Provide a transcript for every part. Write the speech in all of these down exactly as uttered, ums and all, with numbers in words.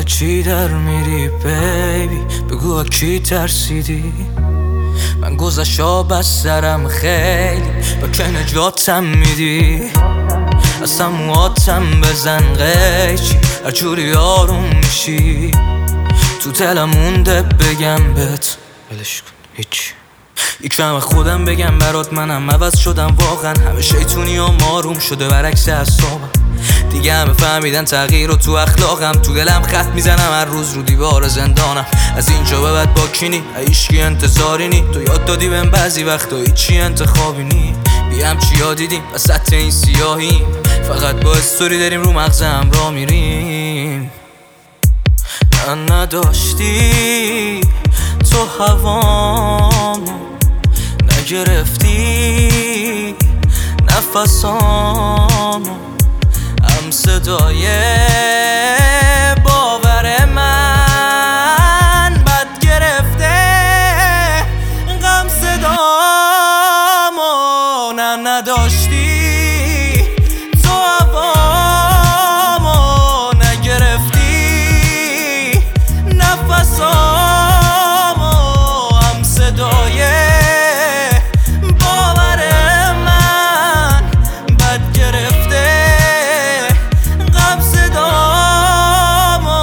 چی در میری بیبی؟ بگو کی ترسیدی؟ من گذشا بس سرم خیلی با که نجاتم میدی. اصلا موهاتم بزن قیچی هر جوری آروم میشی. تو دلم مونده بگم بهت ولش کن هیچی. یکم خودم بگم برات منم عوض شدم واقعا. همه شیطونی هم آروم شده برعکس اعصابم. دیگه همه فهمیدن تغییر رو تو اخلاقم. تو دلم خط میزنم هر روز رو دیوار زندانم. از اینجا به بعد با کی نی؟ هیچکی انتظاری نی؟ تو یاد دادی بهم بعضی وقتا هیچی انتخابی نی. بیم چیا دیدیم وسط این سیاهیم؟ فقط با استوری داریم رو مغزم را میریم. من نداشتی تو هوامو، نگرفتی نفسامو، هم صدای باور من بد گرفته غم صدامو. نه نداشتی تو هوامو، نگرفتی نفسامو، هم صدای باور من بد گرفته غم صدامو.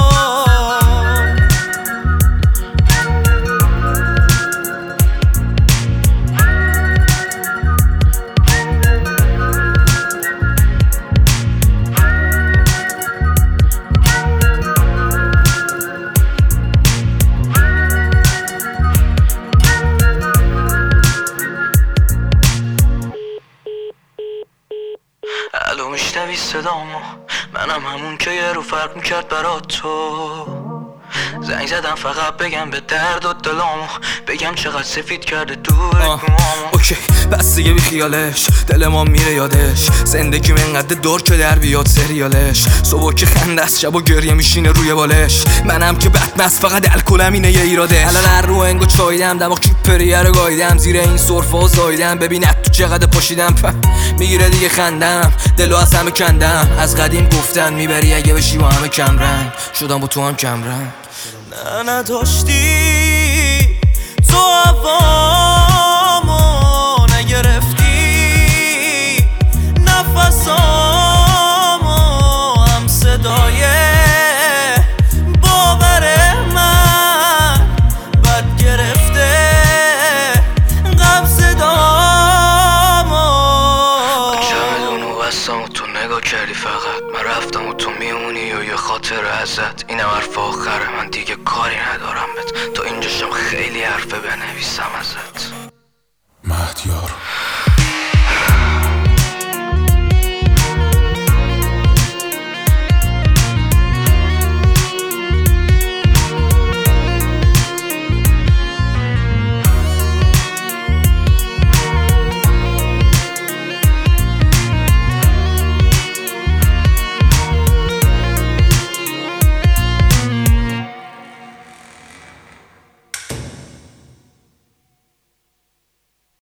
الو میشنوی صدامو؟ منم همون که یه رو فرق میکرد برات تو. زنگ زدم فقط بگم به درد و دلامو، بگم چقدر سفید کرده دور موامو. اوکی بس دیگه بی خیالش، دل ما میره یادش. زندگی منقدر دور که در بیاد سریالش. صبح که خنده است شب و گریه میشینه روی بالش. منم که بدمست فقط الکلم اینه یه ایراده. الان هر رو انگو چایدم دماغ کیپریه رو گایدم. زیر این سرفا زایدم ببینت تو چقدر پاشیدم. میگیره دیگه خندم دلو از همه کندم. از قدیم گفتن میبری اگه بشی با همه کم رنگ. شدم با تو هم کم رنگ. نه نداشتی تو هوامو، نگرفتی نفسامو، هم صدای باور من بد گرفته غم صدامو. چه میدونو بستم و تو نگاه کردی فقط. من رفتم و تو میمونی و یه خاطر ازت. اینم حرف آخره من دیگه کاری ندارم بهت. تا اینجاشم خیلی حرفه بنویسم ازت. مهدیار